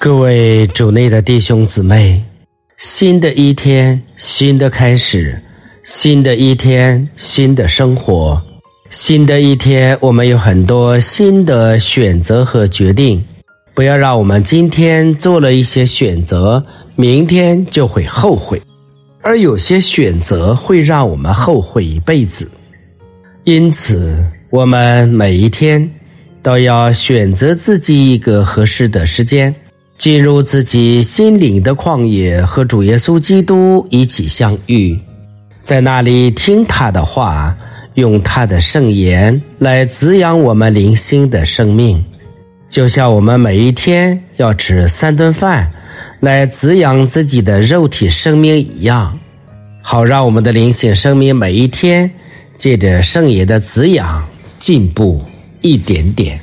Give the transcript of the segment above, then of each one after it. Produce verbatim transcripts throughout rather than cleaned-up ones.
各位主内的弟兄姊妹，新的一天，新的开始，新的一天，新的生活，新的一天，我们有很多新的选择和决定。不要让我们今天做了一些选择，明天就会后悔，而有些选择会让我们后悔一辈子。因此，我们每一天都要选择自己一个合适的时间，进入自己心灵的旷野，和主耶稣基督一起相遇，在那里听他的话，用他的圣言来滋养我们灵性的生命。就像我们每一天要吃三顿饭来滋养自己的肉体生命一样，好让我们的灵性生命每一天借着圣言的滋养进步一点点。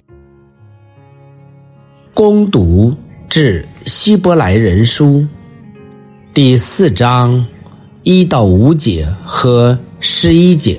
攻读至希伯来人书第四章一到五节和十一节。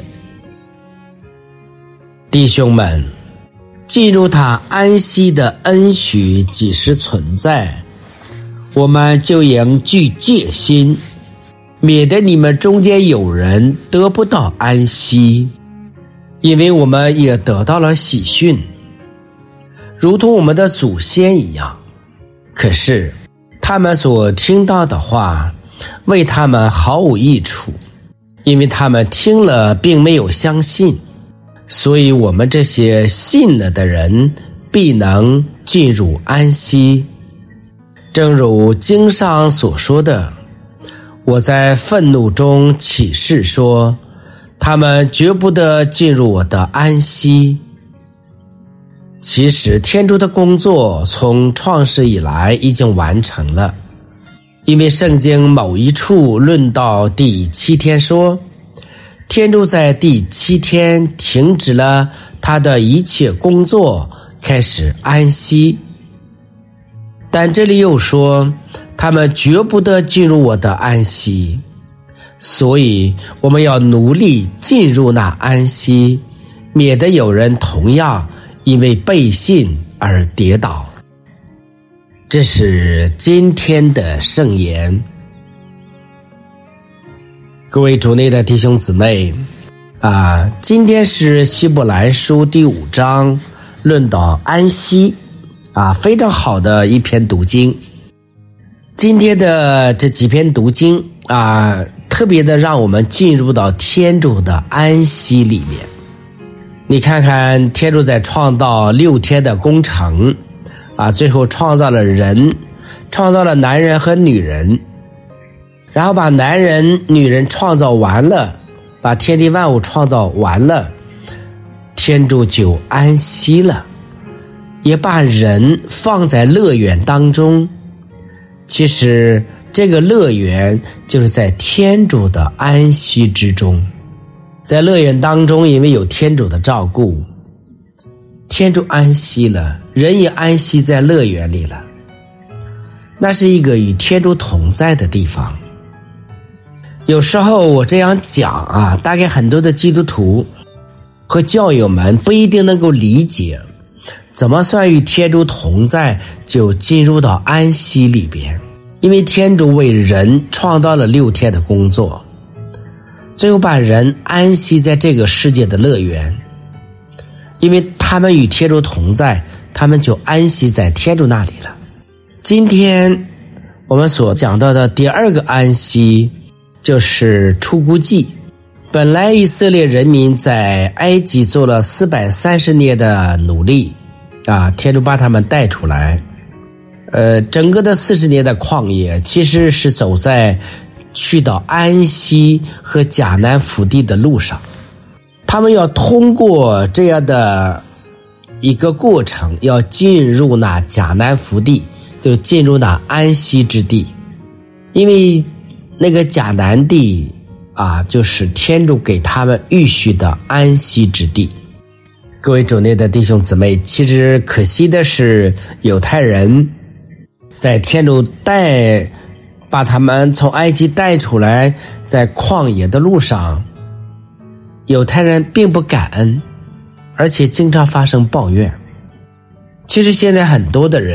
弟兄们，进入他安息的恩许几时存在，我们就应具戒心，免得你们中间有人得不到安息，因为我们也得到了喜讯，如同我们的祖先一样。可是他们所听到的话为他们毫无益处，因为他们听了并没有相信，所以我们这些信了的人必能进入安息。正如经上所说的，我在愤怒中起誓说，他们绝不得进入我的安息。其实天主的工作从创世以来已经完成了，因为圣经某一处论到第七天说，天主在第七天停止了他的一切工作，开始安息。但这里又说，他们绝不得进入我的安息，所以我们要努力进入那安息，免得有人同样因为背信而跌倒。这是今天的圣言。各位主内的弟兄姊妹啊，今天是希伯来书第五章论到安息啊，非常好的一篇读经。今天的这几篇读经啊，特别的让我们进入到天主的安息里面。你看看天主在创造六天的工程啊，最后创造了人，创造了男人和女人，然后把男人女人创造完了，把天地万物创造完了，天主就安息了，也把人放在乐园当中。其实这个乐园就是在天主的安息之中。在乐园当中，因为有天主的照顾，天主安息了，人也安息在乐园里了。那是一个与天主同在的地方。有时候我这样讲啊，大概很多的基督徒和教友们不一定能够理解，怎么算与天主同在就进入到安息里边。因为天主为人创造了六天的工作，最后把人安息在这个世界的乐园，因为他们与天主同在，他们就安息在天主那里了。今天我们所讲到的第二个安息就是出谷记。本来以色列人民在埃及做了四百三十年的努力啊，天主把他们带出来。呃，整个的四十年的旷野其实是走在去到安息和迦南福地的路上。他们要通过这样的一个过程，要进入那迦南福地，就进入那安息之地。因为那个迦南地啊，就是天主给他们预许的安息之地。各位主内的弟兄姊妹，其实可惜的是，犹太人在天主带把他们从埃及带出来，在旷野的路上，犹太人并不感恩，而且经常发生抱怨。其实现在很多的人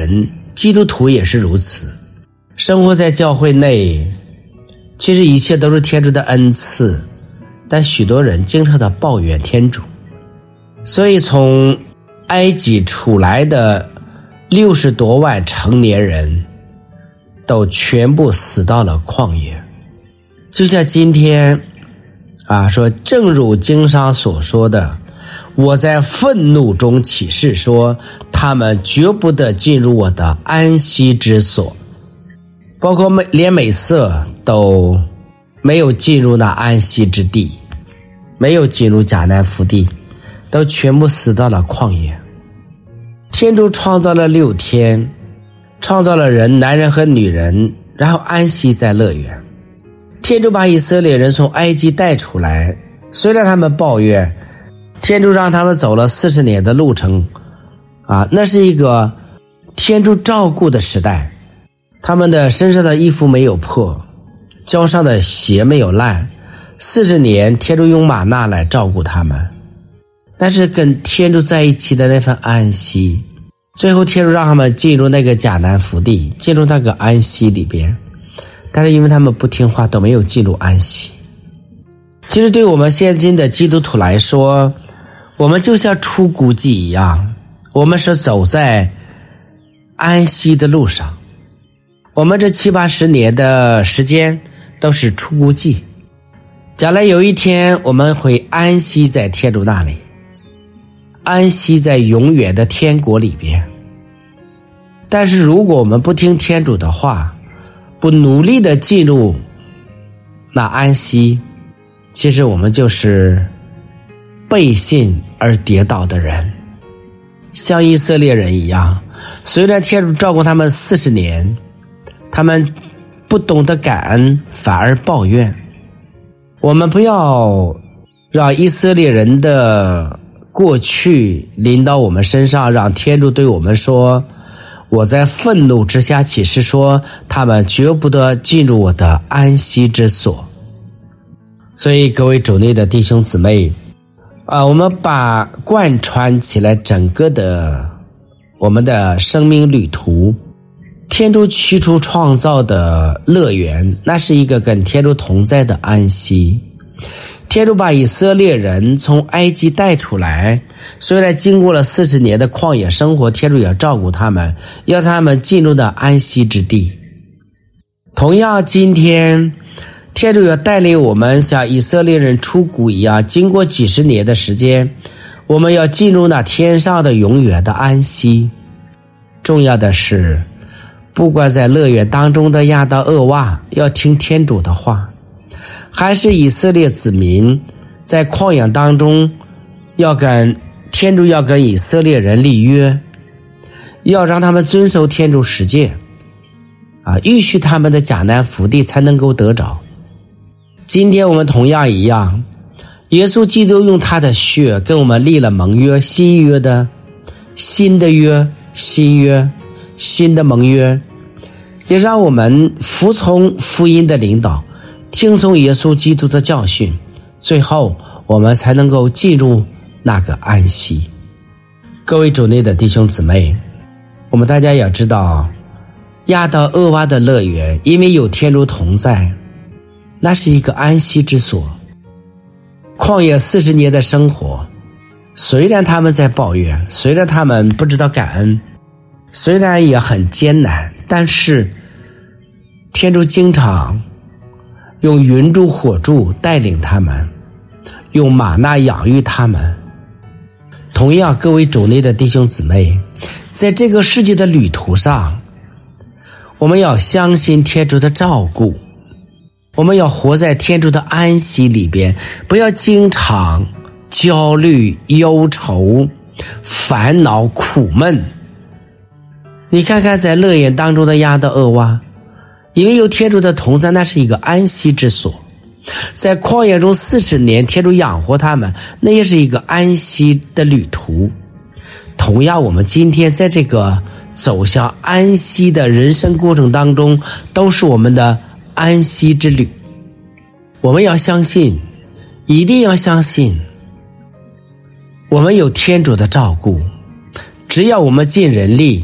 基督徒也是如此。生活在教会内，其实一切都是天主的恩赐，但许多人经常的抱怨天主。所以从埃及出来的六十多万成年人都全部死到了旷野。就像今天啊，说正如经上所说的，我在愤怒中起誓说，他们绝不得进入我的安息之所。包括连美色都没有进入那安息之地，没有进入迦南福地，都全部死到了旷野。天主创造了六天，创造了人，男人和女人，然后安息在乐园。天主把以色列人从埃及带出来，虽然他们抱怨，天主让他们走了四十年的路程啊，那是一个天主照顾的时代。他们的身上的衣服没有破，脚上的鞋没有烂，四十年天主用玛纳来照顾他们。但是跟天主在一起的那份安息，最后天主让他们进入那个迦南福地，进入那个安息里边，但是因为他们不听话，都没有进入安息。其实对我们现今的基督徒来说，我们就像出谷记一样，我们是走在安息的路上。我们这七八十年的时间都是出谷记，将来有一天我们会安息在天主那里，安息在永远的天国里边。但是如果我们不听天主的话，不努力的进入那安息，其实我们就是背信而跌倒的人。像以色列人一样，虽然天主照顾他们四十年，他们不懂得感恩，反而抱怨。我们不要让以色列人的过去临到我们身上，让天主对我们说，我在愤怒之下起誓说，他们绝不得进入我的安息之所。所以各位主内的弟兄姊妹啊，我们把贯穿起来整个的我们的生命旅途，天主起初创造的乐园，那是一个跟天主同在的安息。天主把以色列人从埃及带出来，虽然经过了四十年的旷野生活，天主也照顾他们，要他们进入到安息之地。同样今天天主要带领我们像以色列人出谷一样，经过几十年的时间，我们要进入那天上的永远的安息。重要的是，不管在乐园当中的亚当厄娃要听天主的话，还是以色列子民在旷野当中要跟天主要跟以色列人立约，要让他们遵守天主十诫啊，预许他们的迦南福地才能够得着。今天我们同样一样，耶稣基督用他的血跟我们立了盟约，新约的新的约新约新的盟约，也让我们服从福音的领导，听从耶稣基督的教训，最后我们才能够进入那个安息。各位主内的弟兄姊妹，我们大家要知道，亚当厄娃的乐园因为有天主同在，那是一个安息之所。旷野四十年的生活，虽然他们在抱怨，虽然他们不知道感恩，虽然也很艰难，但是天主经常用云柱火柱带领他们，用玛纳养育他们。同样各位主内的弟兄姊妹，在这个世界的旅途上，我们要相信天主的照顾，我们要活在天主的安息里边，不要经常焦虑忧愁烦恼苦闷。你看看在乐园当中的亚当厄娃，因为有天主的同在，那是一个安息之所。在旷野中四十年，天主养活他们，那也是一个安息的旅途。同样我们今天在这个走向安息的人生过程当中，都是我们的安息之旅。我们要相信，一定要相信，我们有天主的照顾，只要我们尽人力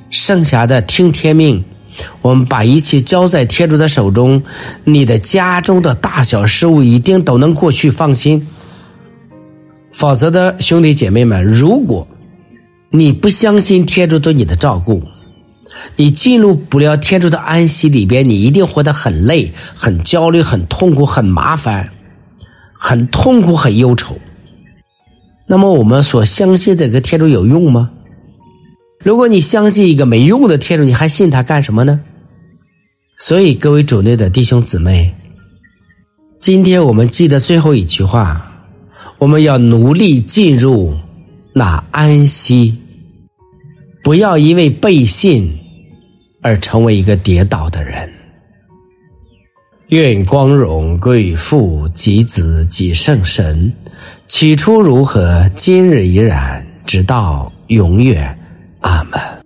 剩下的听天命，我们把一切交在天主的手中，你的家中的大小事务一定都能过去，放心。否则的兄弟姐妹们，如果你不相信天主对你的照顾，你进入不了天主的安息里边，你一定活得很累，很焦虑，很痛苦，很麻烦，很痛苦，很忧愁。那么我们所相信的这个天主有用吗？如果你相信一个没用的天主，你还信他干什么呢？所以各位主内的弟兄姊妹，今天我们记得最后一句话，我们要努力进入那安息，不要因为背信而成为一个跌倒的人。愿光荣归于父及子及圣神，起初如何，今日依然，直到永远。阿们。